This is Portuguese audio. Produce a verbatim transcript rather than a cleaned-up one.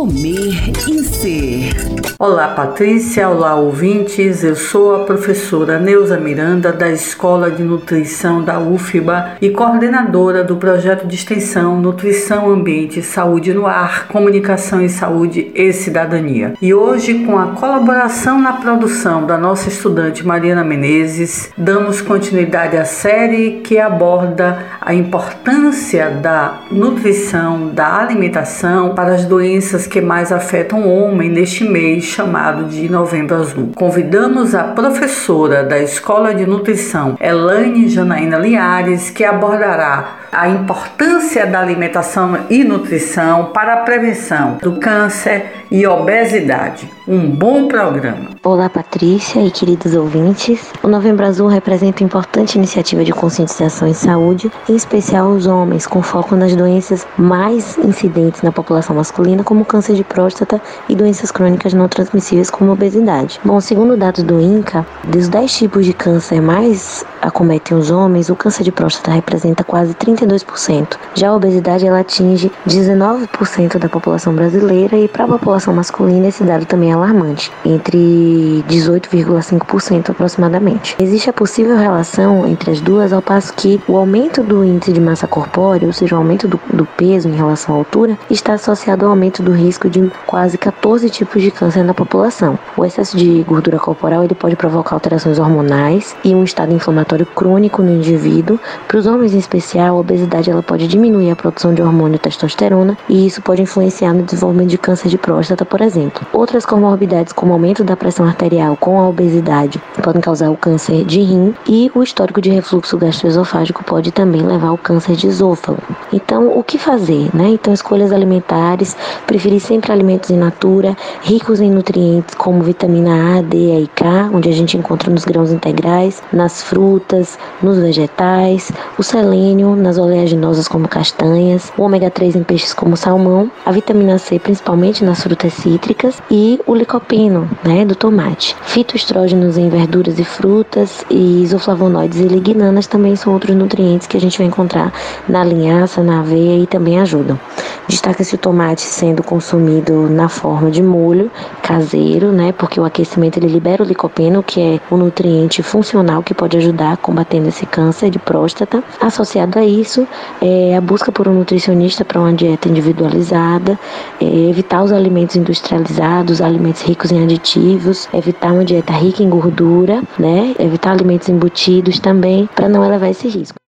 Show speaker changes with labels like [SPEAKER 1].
[SPEAKER 1] Comer e Ser.
[SPEAKER 2] Olá, Patrícia, olá, ouvintes. Eu sou a professora Neuza Miranda, da Escola de Nutrição da U F B A e coordenadora do projeto de extensão Nutrição, Ambiente e Saúde no Ar, Comunicação e Saúde e Cidadania. E hoje, com a colaboração na produção da nossa estudante Mariana Menezes, damos continuidade à série que aborda a importância da nutrição, da alimentação para as doenças que mais afetam o homem neste mês chamado de Novembro Azul. Convidamos a professora da Escola de Nutrição, Elaine Janaína Linhares, que abordará a importância da alimentação e nutrição para a prevenção do câncer e obesidade. Um bom programa.
[SPEAKER 3] Olá, Patrícia e queridos ouvintes. O Novembro Azul representa uma importante iniciativa de conscientização em saúde, em especial aos homens, com foco nas doenças mais incidentes na população masculina, como câncer de próstata e doenças crônicas não transmissíveis, como obesidade. Bom, segundo dados do INCA, dos dez tipos de câncer mais acometem os homens, o câncer de próstata representa quase trinta e dois por cento. Já a obesidade, ela atinge dezenove por cento da população brasileira, e para a população masculina esse dado também é alarmante, entre dezoito vírgula cinco por cento aproximadamente. Existe a possível relação entre as duas, ao passo que o aumento do índice de massa corpórea, ou seja, o aumento do, do peso em relação à altura, está associado ao aumento do risco de quase catorze tipos de câncer na população. O excesso de gordura corporal ele pode provocar alterações hormonais e um estado inflamatório crônico no indivíduo. Para os homens em especial, a obesidade ela pode diminuir a produção de hormônio testosterona, e isso pode influenciar no desenvolvimento de câncer de próstata, por exemplo. Outras comorbidades, como aumento da pressão arterial com a obesidade, podem causar o câncer de rim, e o histórico de refluxo gastroesofágico pode também levar ao câncer de esôfago. Então, o que fazer, né? Então, escolhas alimentares, preferir sempre alimentos in natura, ricos em nutrientes como vitamina A, D, E e K, onde a gente encontra nos grãos integrais, nas frutas, nos vegetais, o selênio nas oleaginosas como castanhas, o ômega três em peixes como salmão, a vitamina C principalmente nas frutas cítricas e o licopeno, né, do tomate. Fitoestrógenos em verduras e frutas, e isoflavonoides e lignanas também são outros nutrientes que a gente vai encontrar na linhaça, na aveia, e também ajudam. Destaca-se o tomate sendo consumido na forma de molho caseiro, né, porque o aquecimento ele libera o licopeno, que é um nutriente funcional que pode ajudar combatendo esse câncer de próstata. Associado a isso, é a busca por um nutricionista para uma dieta individualizada, é evitar os alimentos industrializados, alimentos ricos em aditivos, evitar uma dieta rica em gordura, né? Evitar alimentos embutidos também, para não elevar esse risco.